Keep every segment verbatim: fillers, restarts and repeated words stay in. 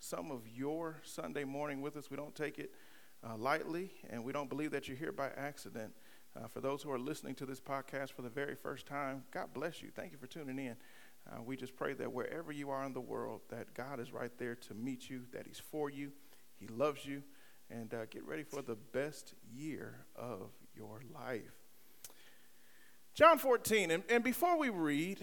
some of your Sunday morning with us. We don't take it uh, lightly, and we don't believe that you're here by accident. Uh, for those who are listening to this podcast for the very first time, God bless you. Thank you for tuning in. Uh, we just pray that wherever you are in the world, that God is right there to meet you, that he's for you, he loves you, and uh, get ready for the best year of your life. John fourteen, and, and before we read,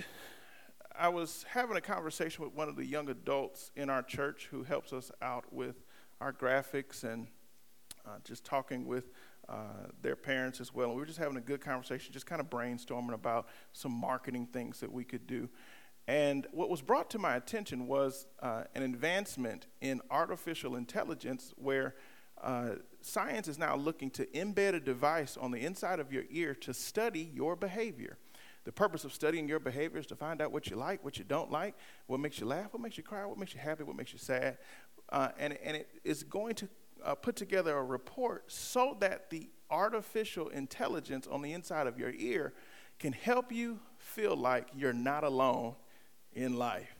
I was having a conversation with one of the young adults in our church who helps us out with our graphics and uh, just talking with uh, their parents as well. And we were just having a good conversation, just kind of brainstorming about some marketing things that we could do. And what was brought to my attention was uh, an advancement in artificial intelligence where uh, science is now looking to embed a device on the inside of your ear to study your behavior. The purpose of studying your behavior is to find out what you like, what you don't like, what makes you laugh, what makes you cry, what makes you happy, what makes you sad. Uh, and, and it is going to uh, put together a report so that the artificial intelligence on the inside of your ear can help you feel like you're not alone in life.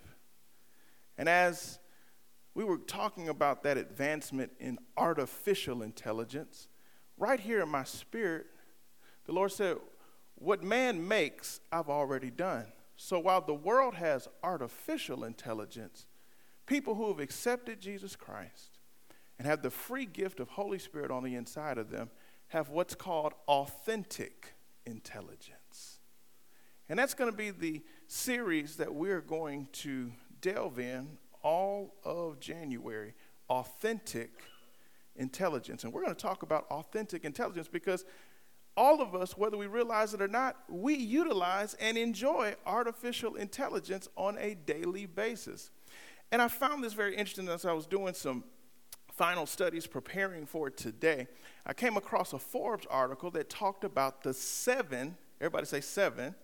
And as we were talking about that advancement in artificial intelligence, right here in my spirit, the Lord said, what man makes, I've already done. So while the world has artificial intelligence, people who have accepted Jesus Christ and have the free gift of Holy Spirit on the inside of them have what's called authentic intelligence. And that's going to be the series that we're going to delve in all of January, authentic intelligence. And we're going to talk about authentic intelligence because all of us, whether we realize it or not, we utilize and enjoy artificial intelligence on a daily basis. And I found this very interesting as I was doing some final studies preparing for today. I came across a Forbes article that talked about the seven, everybody say seven,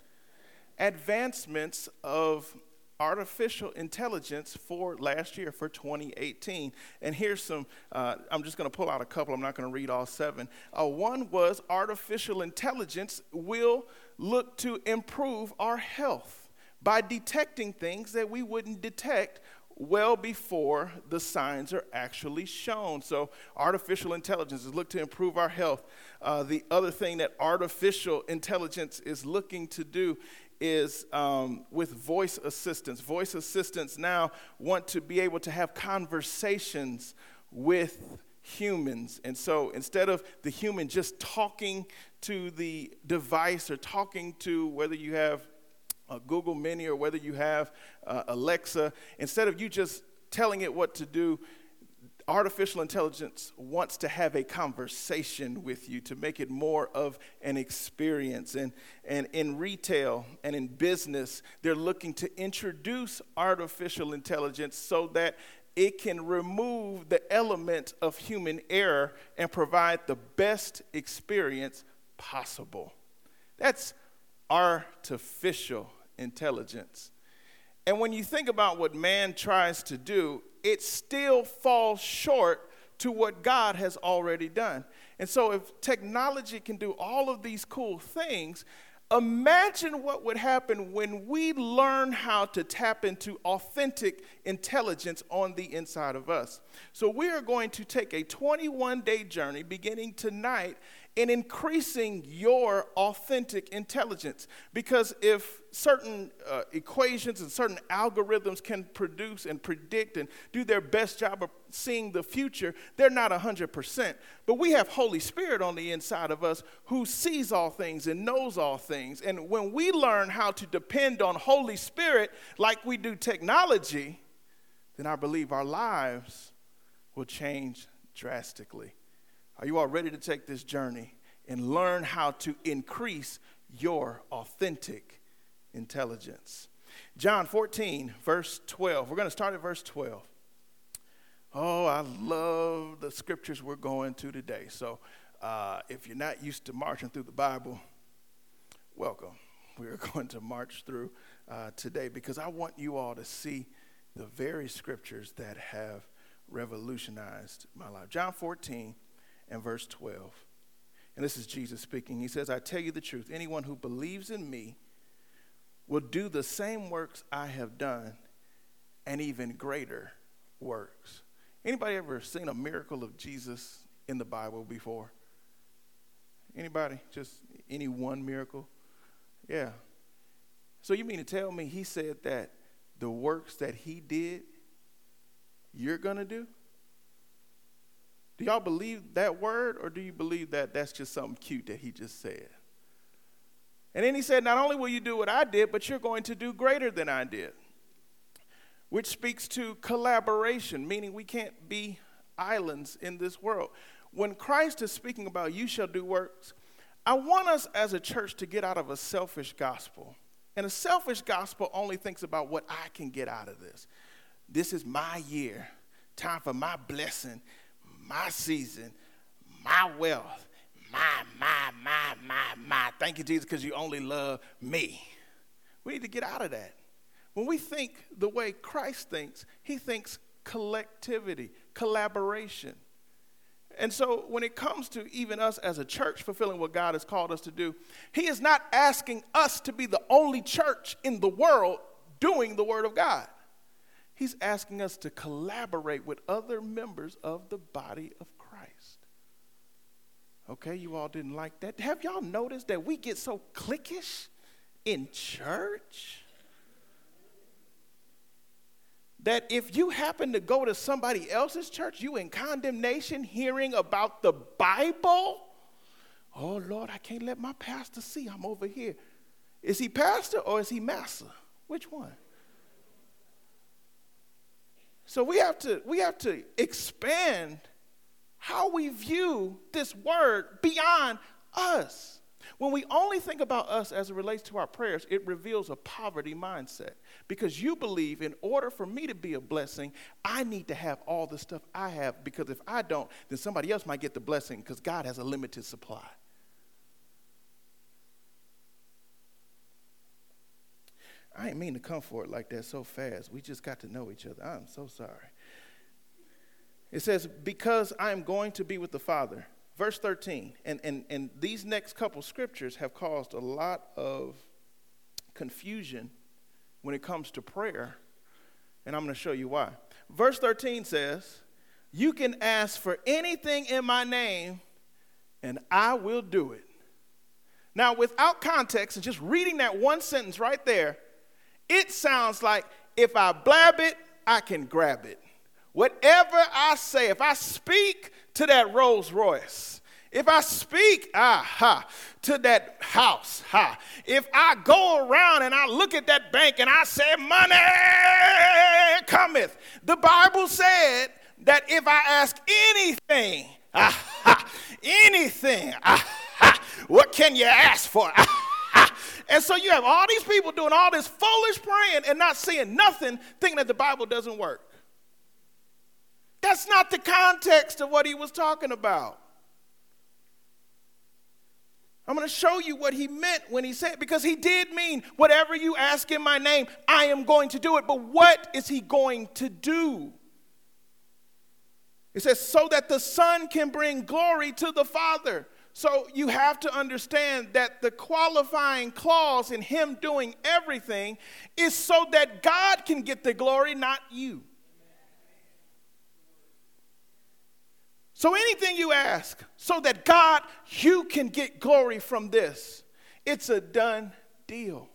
advancements of artificial intelligence for last year, for twenty eighteen. And here's some, uh, I'm just going to pull out a couple. I'm not going to read all seven. Uh, one was artificial intelligence will look to improve our health by detecting things that we wouldn't detect well before the signs are actually shown. So artificial intelligence is looked to improve our health. Uh, the other thing that artificial intelligence is looking to do is um, with voice assistants. Voice assistants now want to be able to have conversations with humans. And so instead of the human just talking to the device or talking to whether you have a Google Mini or whether you have uh, Alexa, instead of you just telling it what to do, artificial intelligence wants to have a conversation with you to make it more of an experience. And, and in retail and in business, they're looking to introduce artificial intelligence so that it can remove the element of human error and provide the best experience possible. That's artificial intelligence. And when you think about what man tries to do, it still falls short to what God has already done. And so if technology can do all of these cool things, imagine what would happen when we learn how to tap into authentic intelligence on the inside of us. So we are going to take a twenty-one day journey beginning tonight in increasing your authentic intelligence. Because if certain uh, equations and certain algorithms can produce and predict and do their best job of seeing the future, they're not one hundred percent. But we have Holy Spirit on the inside of us who sees all things and knows all things. And when we learn how to depend on Holy Spirit like we do technology, then I believe our lives will change drastically. Are you all ready to take this journey and learn how to increase your authentic intelligence? John fourteen, verse twelve. We're going to start at verse twelve. Oh, I love the scriptures we're going to today. So uh, if you're not used to marching through the Bible, welcome. We're going to march through uh, today because I want you all to see the very scriptures that have revolutionized my life. John fourteen and verse twelve. And this is Jesus speaking. He says, I tell you the truth, anyone who believes in me will do the same works I have done and even greater works. Anybody ever seen a miracle of Jesus in the Bible before? Anybody? Just any one miracle? Yeah. So you mean to tell me he said that the works that he did, you're going to do? Do y'all believe that word, or do you believe that that's just something cute that he just said? And then he said, not only will you do what I did, but you're going to do greater than I did, which speaks to collaboration, meaning we can't be islands in this world. When Christ is speaking about you shall do works, I want us as a church to get out of a selfish gospel. And a selfish gospel only thinks about what I can get out of this. This is my year, time for my blessing, my season, my wealth, my, my, my, my, my. Thank you, Jesus, because you only love me. We need to get out of that. When we think the way Christ thinks, he thinks collectivity, collaboration. And so when it comes to even us as a church fulfilling what God has called us to do, he is not asking us to be the only church in the world doing the word of God. He's asking us to collaborate with other members of the body of Christ. Okay, you all didn't like that. Have y'all noticed that we get so cliquish in church? That if you happen to go to somebody else's church, you in condemnation hearing about the Bible? Oh, Lord, I can't let my pastor see I'm over here. Is he pastor or is he master? Which one? So we have to we have to expand how we view this word beyond us. When we only think about us as it relates to our prayers, it reveals a poverty mindset. Because you believe in order for me to be a blessing, I need to have all the stuff I have. Because if I don't, then somebody else might get the blessing because God has a limited supply. I didn't mean to come for it like that so fast. We just got to know each other. I'm so sorry. It says, because I am going to be with the Father. Verse thirteen, and, and, and these next couple scriptures have caused a lot of confusion when it comes to prayer, and I'm going to show you why. Verse thirteen says, you can ask for anything in my name, and I will do it. Now, without context, and just reading that one sentence right there, it sounds like if I blab it, I can grab it. Whatever I say, if I speak to that Rolls Royce, if I speak, ah, ha, to that house, ha, if I go around and I look at that bank and I say, money cometh. The Bible said that if I ask anything, ah, ha, anything, ah, ha, what can you ask for? Ah, ha. And so you have all these people doing all this foolish praying and not seeing nothing, thinking that the Bible doesn't work. That's not the context of what he was talking about. I'm going to show you what he meant when he said, because he did mean whatever you ask in my name, I am going to do it. But what is he going to do? It says, so that the Son can bring glory to the Father. So you have to understand that the qualifying clause in him doing everything is so that God can get the glory, not you. So anything you ask, so that God, you can get glory from this. It's a done deal.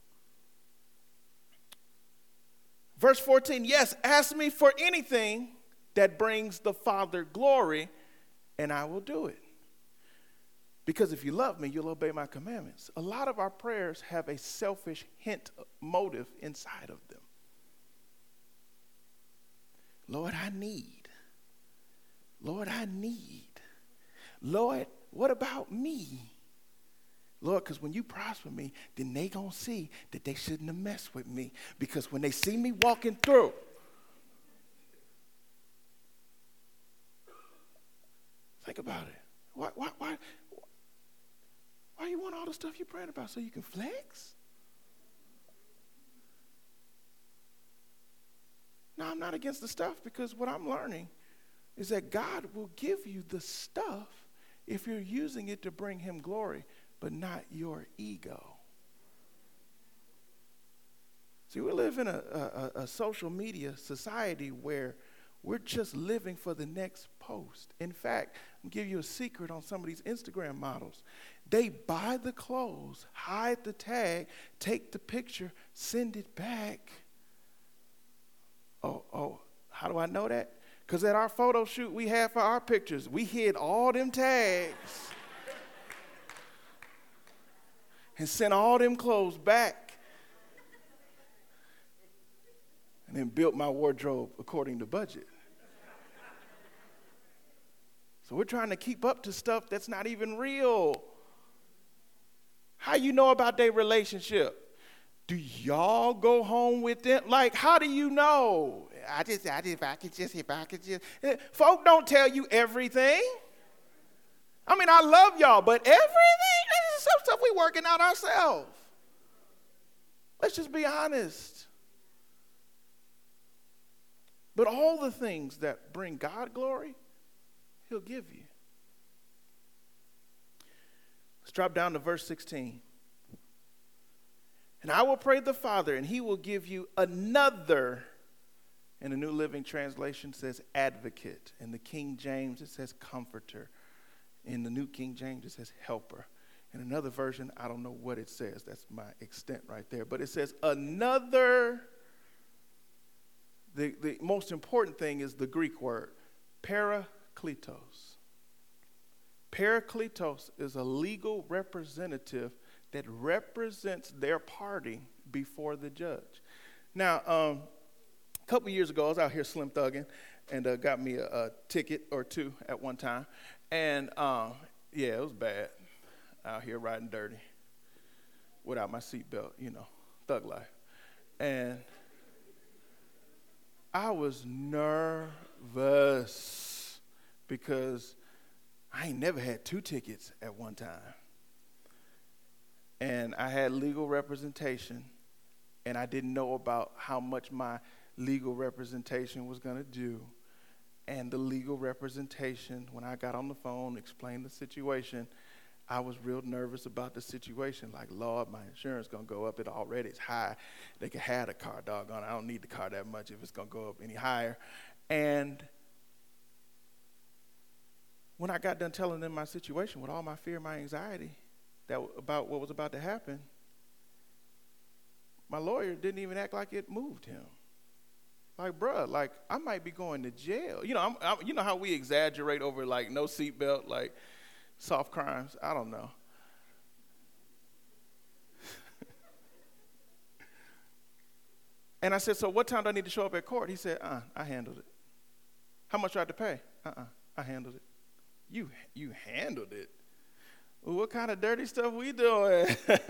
Verse fourteen, yes, ask me for anything that brings the Father glory, and I will do it. Because if you love me, you'll obey my commandments. A lot of our prayers have a selfish hint motive inside of them. Lord, I need. Lord, I need. Lord, what about me? Lord, because when you prosper me, then they going to see that they shouldn't have messed with me. Because when they see me walking through, think about it. Why, why, why, why you want all the stuff you're praying about? So you can flex? No, I'm not against the stuff, because what I'm learning is that God will give you the stuff if you're using it to bring him glory, but not your ego. See, we live in a, a, a social media society where We're just living for the next post. In fact, I'll give you a secret on some of these Instagram models. They buy the clothes, hide the tag, take the picture, send it back. Oh, oh, how do I know that? Because at our photo shoot we had for our pictures, we hid all them tags and sent all them clothes back and then built my wardrobe according to budget. So we're trying to keep up to stuff that's not even real. How you know about their relationship? Do y'all go home with them? Like, how do you know? I just, I just, if I could just, if I could just. Folk don't tell you everything. I mean, I love y'all, but everything? This is some stuff we working out ourselves. Let's just be honest. But all the things that bring God glory, he'll give you. Let's drop down to verse sixteen. And I will pray the Father, and he will give you another. In the New Living Translation says advocate. In the King James, it says comforter. In the New King James, it says helper. In another version, I don't know what it says. That's my extent right there. But it says another. The, the most important thing is the Greek word, parakletos. Parakletos is a legal representative that represents their party before the judge. Now, um, a couple years ago, I was out here slim thugging and uh, got me a, a ticket or two at one time. And, um, yeah, it was bad. Out here riding dirty without my seatbelt, you know, thug life. And I was nervous because I ain't never had two tickets at one time. And I had legal representation, and I didn't know about how much my legal representation was going to do. And the legal representation, when I got on the phone, explained the situation, I was real nervous about the situation. Like, Lord, my insurance going to go up. It already is high. They could have the car, doggone. I don't need the car that much if it's going to go up any higher. And when I got done telling them my situation with all my fear, my anxiety that about what was about to happen, my lawyer didn't even act like it moved him. Like, bruh, like, I might be going to jail. You know, I'm, I'm, you know how we exaggerate over, like, no seatbelt, like, soft crimes? I don't know. And I said, so what time do I need to show up at court? He said, uh, I handled it. How much do I have to pay? Uh-uh, I handled it. You, you handled it? Well, what kind of dirty stuff we doing?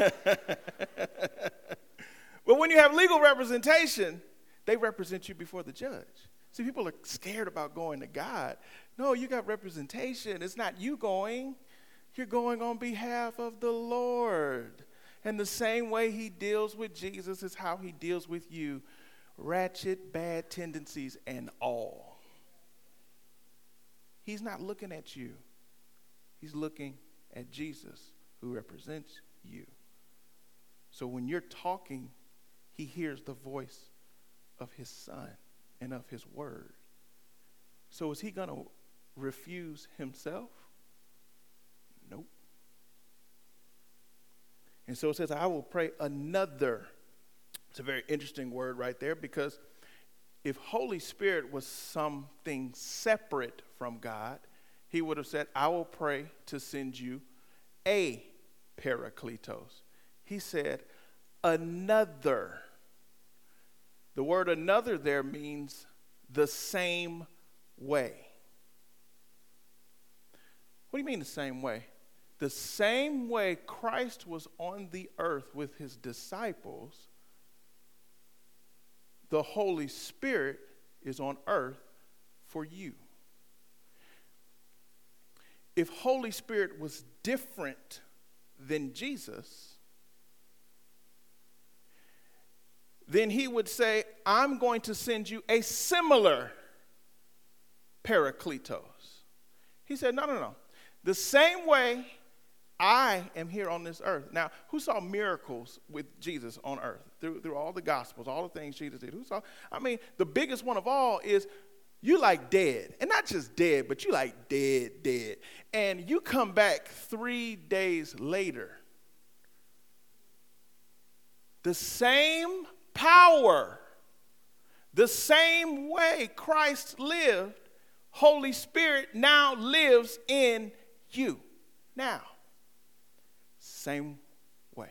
But when you have legal representation, they represent you before the judge. See, people are scared about going to God. No, you got representation. It's not you going. You're going on behalf of the Lord. And the same way he deals with Jesus is how he deals with you. Ratchet, bad tendencies, and all. He's not looking at you. He's looking at Jesus, who represents you. So when you're talking, he hears the voice of his son and of his word. So is he going to refuse himself? Nope. And so it says, I will pray another. It's a very interesting word right there, because if Holy Spirit was something separate from God, he would have said, I will pray to send you a parakletos. He said, another. The word another there means the same way. What do you mean the same way? The same way Christ was on the earth with his disciples, the Holy Spirit is on earth for you. If Holy Spirit was different than Jesus, then he would say, I'm going to send you a similar parakletos. He said, no, no, no. The same way I am here on this earth. Now, who saw miracles with Jesus on earth? Through, through all the Gospels, all the things Jesus did. Who saw? I mean, the biggest one of all is You like dead. And not just dead, but you like dead, dead. And you come back three days later. The same power, the same way Christ lived, Holy Spirit now lives in you. Now, same way.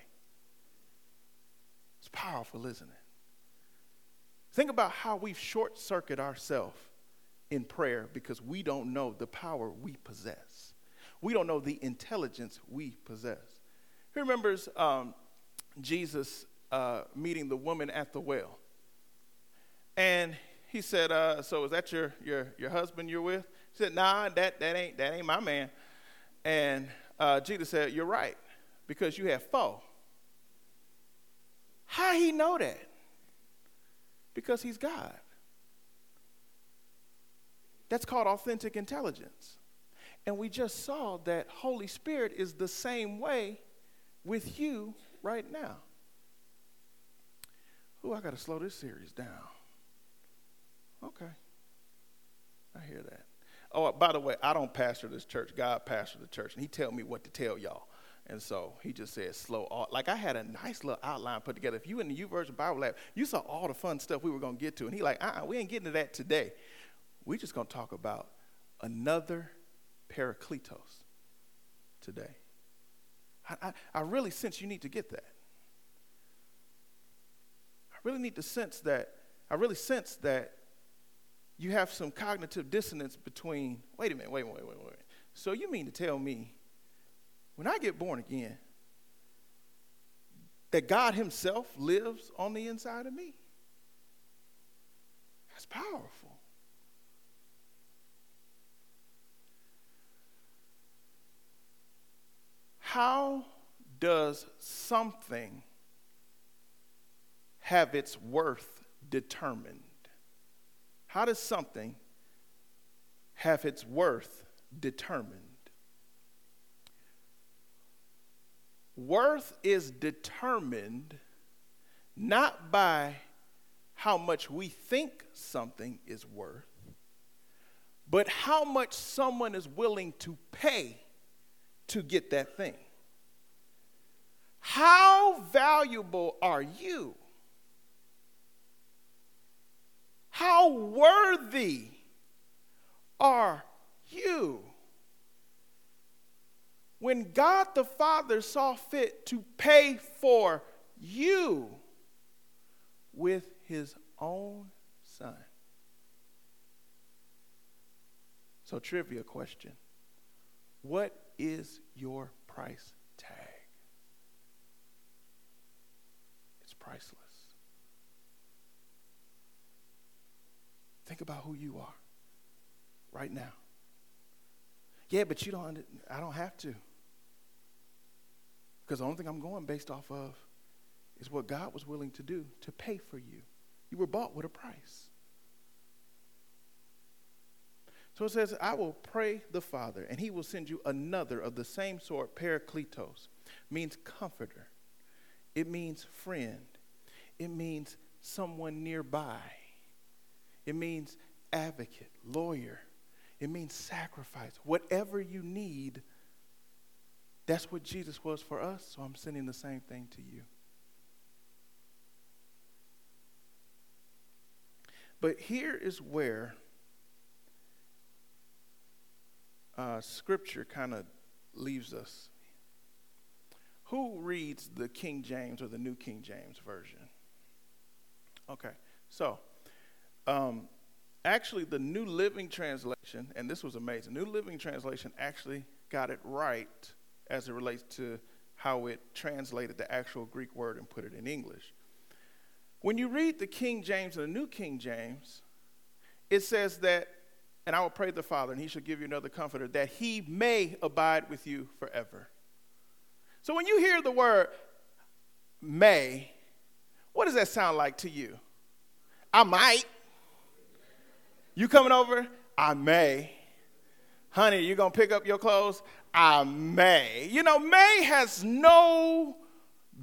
It's powerful, isn't it? Think about how we've short-circuited ourselves in prayer because we don't know the power we possess. We don't know the intelligence we possess. Who remembers um, Jesus uh, meeting the woman at the well? And he said, uh, so is that your, your, your husband you're with? He said, nah, that, that, ain't, that ain't my man. And uh, Jesus said, you're right, because you have four. How he know that? Because he's God. That's called authentic intelligence. And we just saw that Holy Spirit is the same way with you right now. Oh, I got to slow this series down. Okay. I hear that. Oh, by the way, I don't pastor this church. God pastor the church, and he tell me what to tell y'all. And so he just said slow. All, like I had a nice little outline put together. If you in the YouVersion Bible Lab, you saw all the fun stuff we were going to get to. And he like, uh-uh, we ain't getting to that today. We're just going to talk about another Parakletos today. I, I, I really sense you need to get that. I really need to sense that. I really sense that you have some cognitive dissonance between, wait a minute, wait, wait, wait, wait. So you mean to tell me, when I get born again, that God himself lives on the inside of me? That's powerful. How does something have its worth determined? How does something have its worth determined? Worth is determined not by how much we think something is worth, but how much someone is willing to pay to get that thing. How valuable are you? How worthy are you? When God the Father saw fit to pay for you with his own son. So, trivia question. What is your price tag? It's priceless. Think about who you are right now. Yeah, but you don't, I don't have to. Because the only thing I'm going based off of is what God was willing to do to pay for you. You were bought with a price. So it says, I will pray the Father, and he will send you another of the same sort. Parakletos means comforter. It means friend. It means someone nearby. It means advocate, lawyer. It means sacrifice. Whatever you need, that's what Jesus was for us, so I'm sending the same thing to you. But here is where uh, Scripture kind of leaves us. Who reads the King James or the New King James Version? Okay, so um, actually the New Living Translation, and this was amazing, New Living Translation actually got it right as it relates to how it translated the actual Greek word and put it in English. When you read the King James and the New King James, it says that, and I will pray the Father, and he shall give you another comforter, that he may abide with you forever. So when you hear the word may, what does that sound like to you? I might. You coming over? I may. Honey, you going to pick up your clothes? I may. You know, may has no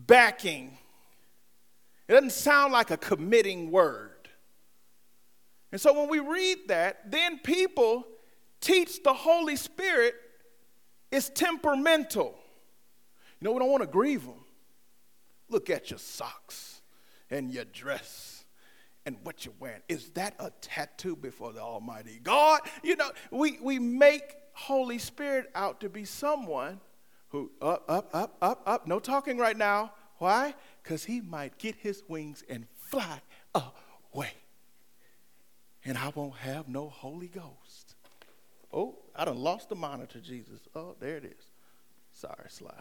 backing. It doesn't sound like a committing word. And so when we read that, then people teach the Holy Spirit is temperamental. You know, we don't want to grieve him. Look at your socks and your dress and what you're wearing. Is that a tattoo before the Almighty God? You know, we, we make Holy Spirit out to be someone who, up, up, up, up, up, no talking right now. Why? Because he might get his wings and fly away. And I won't have no Holy Ghost. Oh, I done lost the monitor, Jesus. Oh, there it is. Sorry, Sly.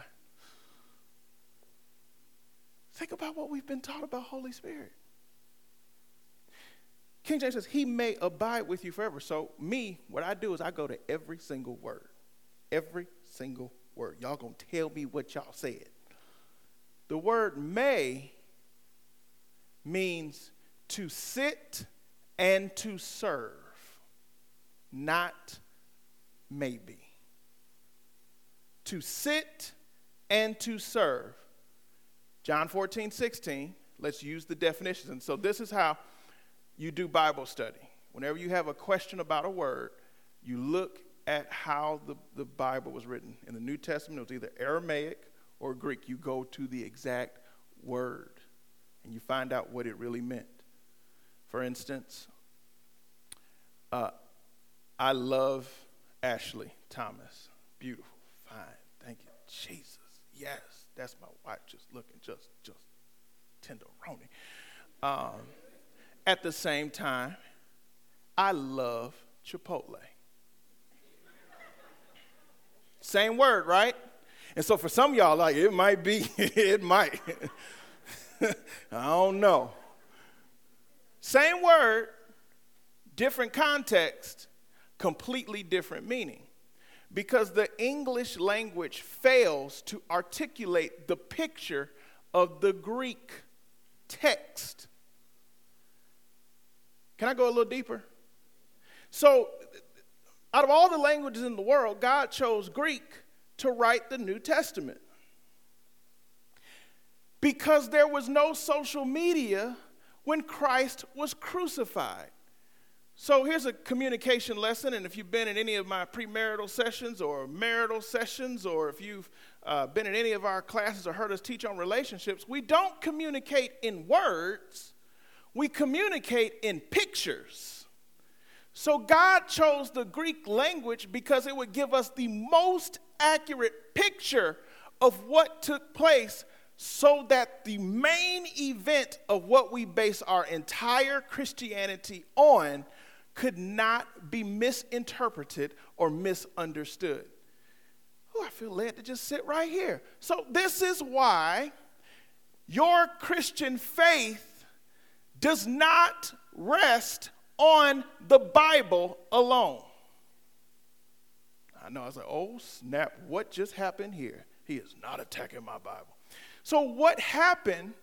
Think about what we've been taught about Holy Spirit. King James says, he may abide with you forever. So me, what I do is I go to every single word. Every single word. Y'all gonna tell me what y'all said. The word may means to sit and to serve, not maybe. To sit and to serve. John fourteen, sixteen, let's use the definitions. And so this is how you do Bible study. Whenever you have a question about a word, you look at how the, the Bible was written. In the New Testament, it was either Aramaic or Greek. You go to the exact word, and you find out what it really meant. For instance, uh, I love Ashley Thomas. Beautiful, fine. Thank you, Jesus. Yes, that's my wife, just looking just, just tenderoni. Um, at the same time, I love Chipotle. Same word, right? And so for some of y'all, like, it might be, it might. I don't know. Same word, different context, completely different meaning. Because the English language fails to articulate the picture of the Greek text. Can I go a little deeper? So, out of all the languages in the world, God chose Greek to write the New Testament. Because there was no social media when Christ was crucified. So here's a communication lesson, and if you've been in any of my premarital sessions or marital sessions, or if you've uh, been in any of our classes or heard us teach on relationships, we don't communicate in words, we communicate in pictures. So God chose the Greek language because it would give us the most accurate picture of what took place, so that the main event of what we base our entire Christianity on could not be misinterpreted or misunderstood. Oh, I feel led to just sit right here. So this is why your Christian faith does not rest on the Bible alone. I know, I was like, oh snap, what just happened here? He is not attacking my Bible. So what happened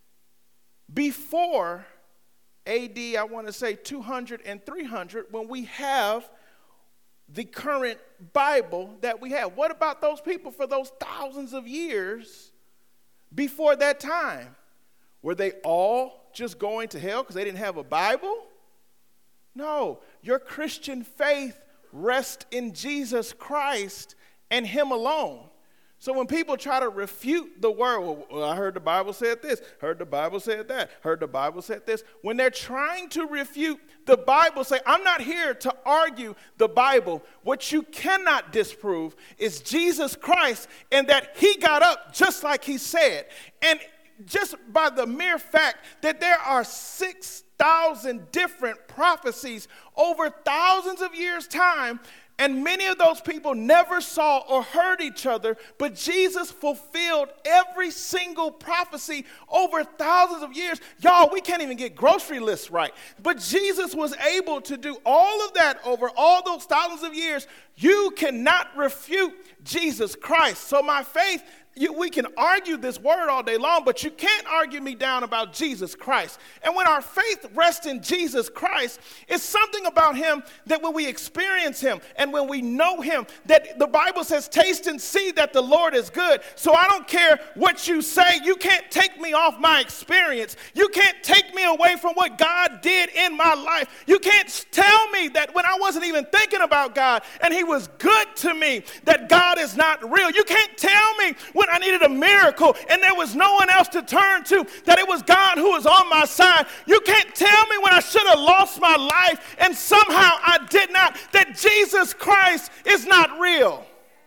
before A D, I want to say two hundred and three hundred, when we have the current Bible that we have? What about those people for those thousands of years before that time? Were they all just going to hell because they didn't have a Bible? No, your Christian faith rests in Jesus Christ and him alone. So when people try to refute the word, well, I heard the Bible said this, heard the Bible said that, heard the Bible said this. When they're trying to refute the Bible, say, I'm not here to argue the Bible. What you cannot disprove is Jesus Christ, and that he got up just like he said. And just by the mere fact that there are six thousand different prophecies over thousands of years' time, and many of those people never saw or heard each other, but Jesus fulfilled every single prophecy over thousands of years. Y'all, we can't even get grocery lists right. But Jesus was able to do all of that over all those thousands of years. You cannot refute Jesus Christ. So my faith, You, we can argue this word all day long, but you can't argue me down about Jesus Christ. And when our faith rests in Jesus Christ, it's something about him that when we experience him and when we know him, that the Bible says, taste and see that the Lord is good. So I don't care what you say. You can't take me off my experience. You can't take me away from what God did in my life. You can't tell me that when I wasn't even thinking about God and he was good to me, that God is not real. You can't tell me when I needed a miracle and there was no one else to turn to, that it was God who was on my side. You can't tell me when I should have lost my life and somehow I did not, that Jesus Christ is not real.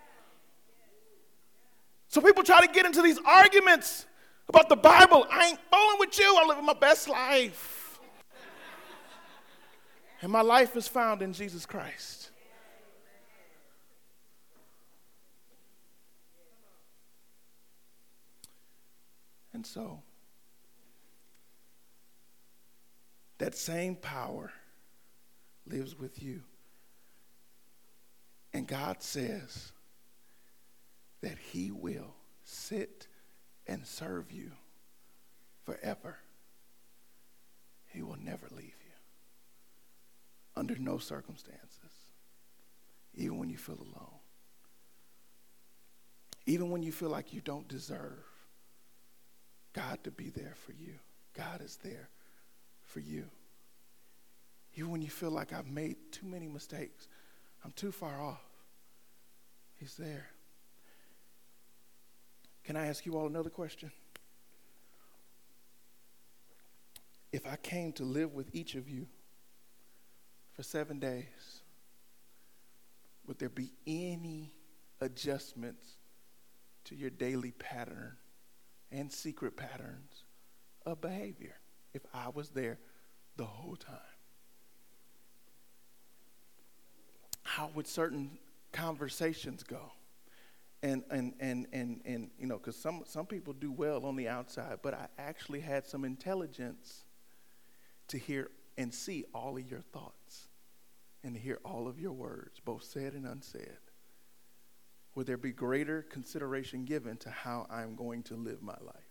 So people try to get into these arguments about the Bible. I ain't fooling with you. I'm living my best life. And my life is found in Jesus Christ. And so, that same power lives with you. And God says that he will sit and serve you forever. He will never leave you under no circumstances, even when you feel alone, even when you feel like you don't deserve God to be there for you. God is there for you. Even when you feel like I've made too many mistakes, I'm too far off, he's there. Can I ask you all another question? If I came to live with each of you for seven days, would there be any adjustments to your daily pattern and secret patterns of behavior if I was there the whole time? How would certain conversations go? And and and and and you know, because some some people do well on the outside, but I actually had some intelligence to hear and see all of your thoughts and to hear all of your words, both said and unsaid. Would there be greater consideration given to how I'm going to live my life?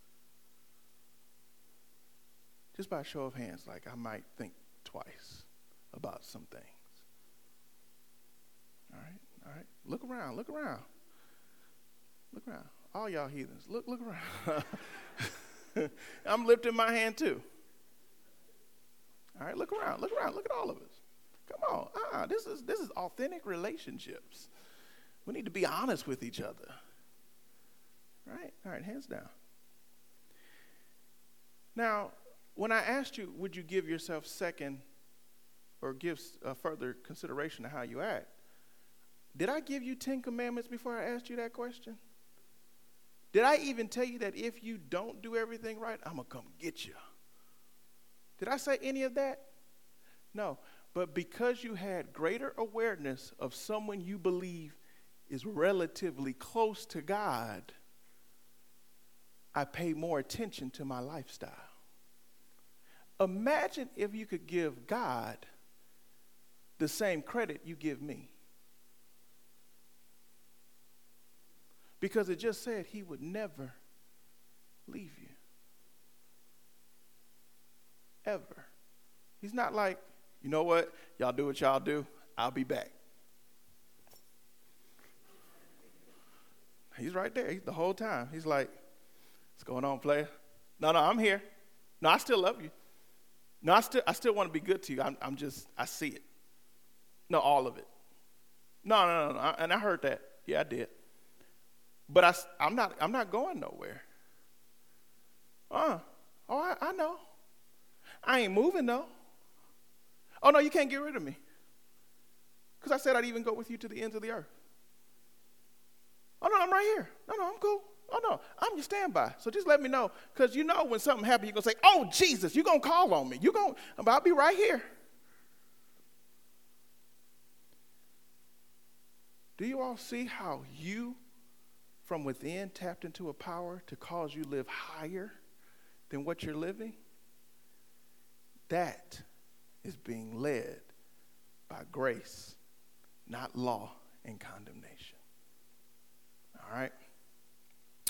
Just by a show of hands, like I might think twice about some things. All right, all right. Look around, look around. Look around. All y'all heathens, look, look around. I'm lifting my hand too. All right, look around, look around, look at all of us. Come on, uh-uh, this is this is authentic relationships. We need to be honest with each other. Right? All right, hands down. Now, when I asked you, would you give yourself second or give uh, further consideration to how you act, did I give you Ten Commandments before I asked you that question? Did I even tell you that if you don't do everything right, I'm going to come get you? Did I say any of that? No. But because you had greater awareness of someone you believe is relatively close to God, I pay more attention to my lifestyle. Imagine if you could give God the same credit you give me. Because it just said he would never leave you. Ever. He's not like, you know what, y'all do what y'all do, I'll be back. He's right there. He's the whole time. He's like, what's going on, player? No, no, I'm here. No, I still love you. No, I still I still want to be good to you. I'm, I'm just, I see it. No, all of it. No, no, no, no. And I heard that. Yeah, I did. But I, I'm not, I'm not going nowhere. Uh, oh, I, I know. I ain't moving, though. Oh, no, you can't get rid of me. Because I said I'd even go with you to the ends of the earth. Oh, no, I'm right here. No, no, I'm cool. Oh, no, I'm your standby. So just let me know. Because you know when something happens, you're going to say, oh, Jesus, you're going to call on me. You're going, I'll be right here. Do you all see how you, from within, tapped into a power to cause you live higher than what you're living? That is being led by grace, not law and condemnation. All right?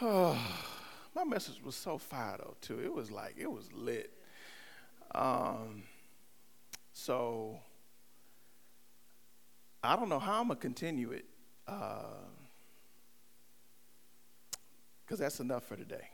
Oh, my message was so fire though too. It was like, it was lit. Um, so I don't know how I'm gonna continue it, because uh, that's enough for today.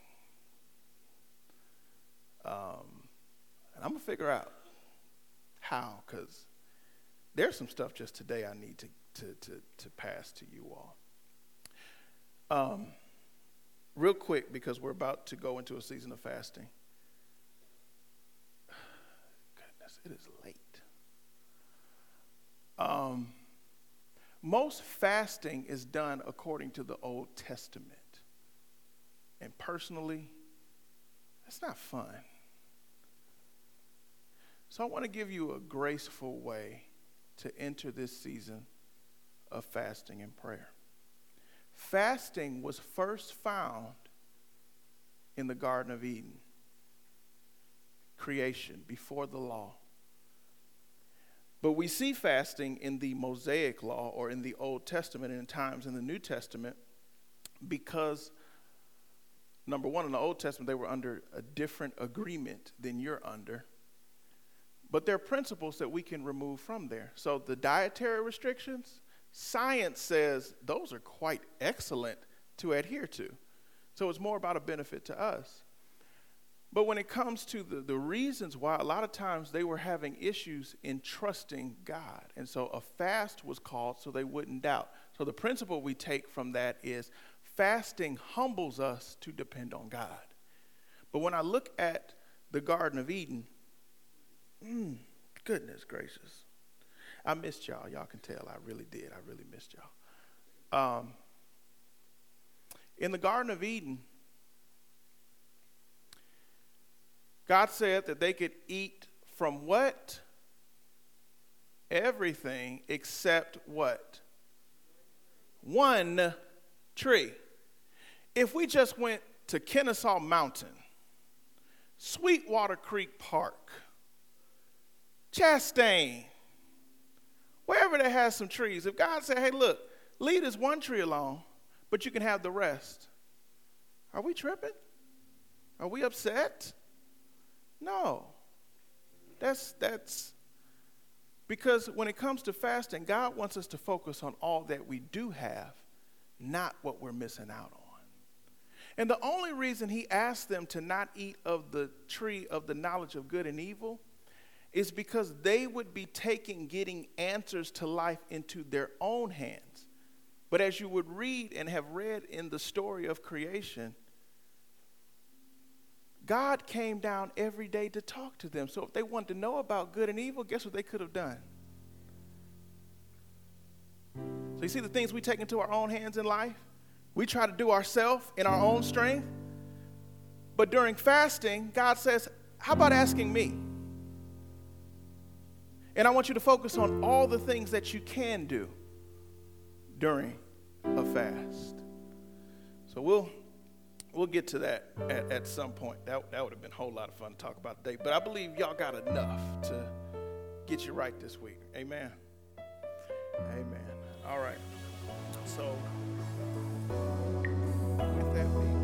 Um, and I'm gonna figure out how, because there's some stuff just today I need to to to, to pass to you all. Um, real quick, because we're about to go into a season of fasting. Goodness, it is late. Um, most fasting is done according to the Old Testament. And personally, it's not fun. So I want to give you a graceful way to enter this season of fasting and prayer. Fasting was first found in the Garden of Eden, creation, before the law. But we see fasting in the Mosaic Law or in the Old Testament and in times in the New Testament because, number one, in the Old Testament, they were under a different agreement than you're under. But there are principles that we can remove from there. So the dietary restrictions, science says those are quite excellent to adhere to. So it's more about a benefit to us. But when it comes to the, the reasons why, a lot of times they were having issues in trusting God. And so a fast was called so they wouldn't doubt. So the principle we take from that is fasting humbles us to depend on God. But when I look at the Garden of Eden, mm, goodness gracious, I missed y'all. Y'all can tell I really did. I really missed y'all. Um, in the Garden of Eden, God said that they could eat from what? Everything except what? One tree. If we just went to Kennesaw Mountain, Sweetwater Creek Park, Chastain, wherever that has some trees, if God said, hey, look, leave this one tree alone, but you can have the rest, are we tripping? Are we upset? No. That's that's because when it comes to fasting, God wants us to focus on all that we do have, not what we're missing out on. And the only reason he asked them to not eat of the tree of the knowledge of good and evil is because they would be taking getting answers to life into their own hands. But as you would read and have read in the story of creation, God came down every day to talk to them. So if they wanted to know about good and evil, guess what they could have done? So you see the things we take into our own hands in life? We try to do ourselves in our own strength. But during fasting, God says, how about asking me? And I want you to focus on all the things that you can do during a fast. So we'll we'll get to that at, at some point. That, that would have been a whole lot of fun to talk about today. But I believe y'all got enough to get you right this week. Amen. Amen. All right. So with that being